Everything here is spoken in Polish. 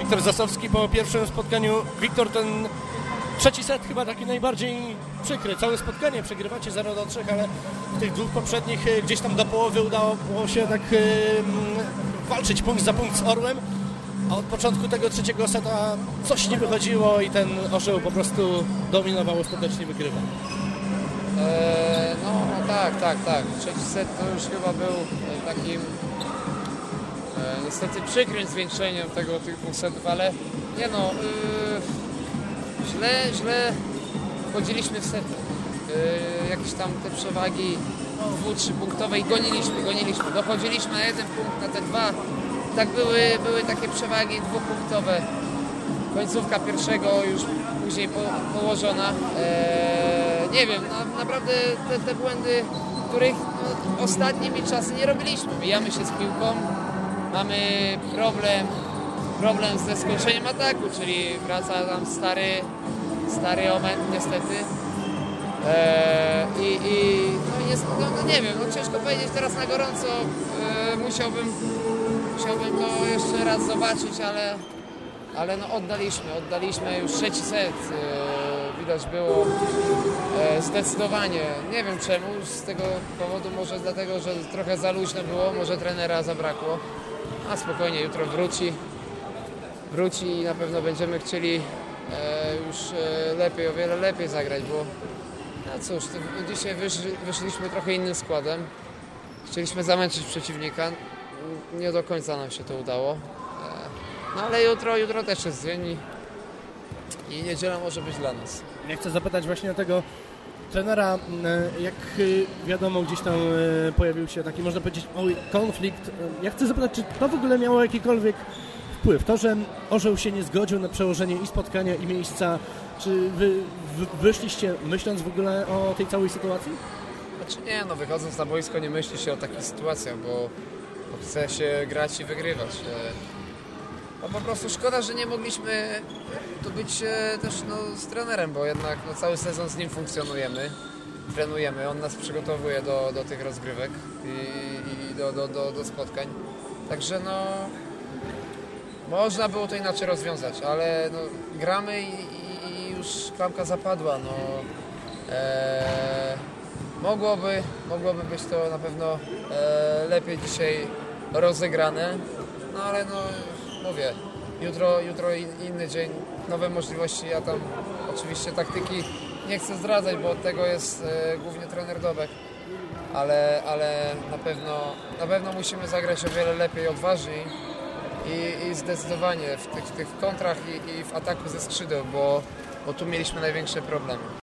Wiktor Zasowski po pierwszym spotkaniu. Wiktor, ten trzeci set chyba taki najbardziej przykry. Całe spotkanie przegrywacie 0-3, ale w tych dwóch poprzednich gdzieś tam do połowy udało się tak walczyć punkt za punkt z Orłem. A od początku tego trzeciego seta coś nie wychodziło i ten Orzeł po prostu dominował, ostatecznie wygrywa. No tak. Trzeci set to już chyba był takim niestety przykrym zwieńczeniem tych dwóch setów, ale nie no, źle wchodziliśmy w sety. Jakieś tam te przewagi 2-3 punktowe i goniliśmy. Dochodziliśmy na jeden punkt, na te dwa. Tak były takie przewagi dwupunktowe. Końcówka pierwszego już później położona. Nie wiem, naprawdę te błędy, których ostatnimi czasy nie robiliśmy. Bijamy się z piłką, mamy problem ze skończeniem ataku, czyli wraca tam stary moment niestety. Nie wiem, ciężko powiedzieć teraz na gorąco. Musiałbym to jeszcze raz zobaczyć, ale no oddaliśmy już trzeci set. Widać było zdecydowanie. Nie wiem czemu, z tego powodu może dlatego, że trochę za luźno było, może trenera zabrakło. A spokojnie, jutro wróci i na pewno będziemy chcieli już o wiele lepiej zagrać, bo no cóż, dzisiaj wyszliśmy trochę innym składem. Chcieliśmy zamęczyć przeciwnika, nie do końca nam się to udało. No ale jutro też jest dzień i niedziela może być dla nas. Ja chcę zapytać właśnie o tego trenera, jak wiadomo, gdzieś tam pojawił się taki, można powiedzieć, konflikt. Ja chcę zapytać, czy to w ogóle miało jakikolwiek wpływ? To, że Orzeł się nie zgodził na przełożenie i spotkania, i miejsca, czy wy wyszliście myśląc w ogóle o tej całej sytuacji? Znaczy nie, no wychodząc na boisko nie myśli się o takich sytuacjach, bo chce się grać i wygrywać. No po prostu szkoda, że nie mogliśmy tu być też z trenerem, bo jednak cały sezon z nim funkcjonujemy, trenujemy, on nas przygotowuje do tych rozgrywek i do spotkań. Także można było to inaczej rozwiązać, ale gramy i już klamka zapadła. Mogłoby być to na pewno lepiej dzisiaj rozegrane, ale mówię, jutro inny dzień, nowe możliwości. Ja tam oczywiście taktyki nie chcę zdradzać, bo od tego jest głównie trener Dobek, ale na pewno musimy zagrać o wiele lepiej, odważniej i zdecydowanie w tych kontrach i w ataku ze skrzydeł, bo tu mieliśmy największe problemy.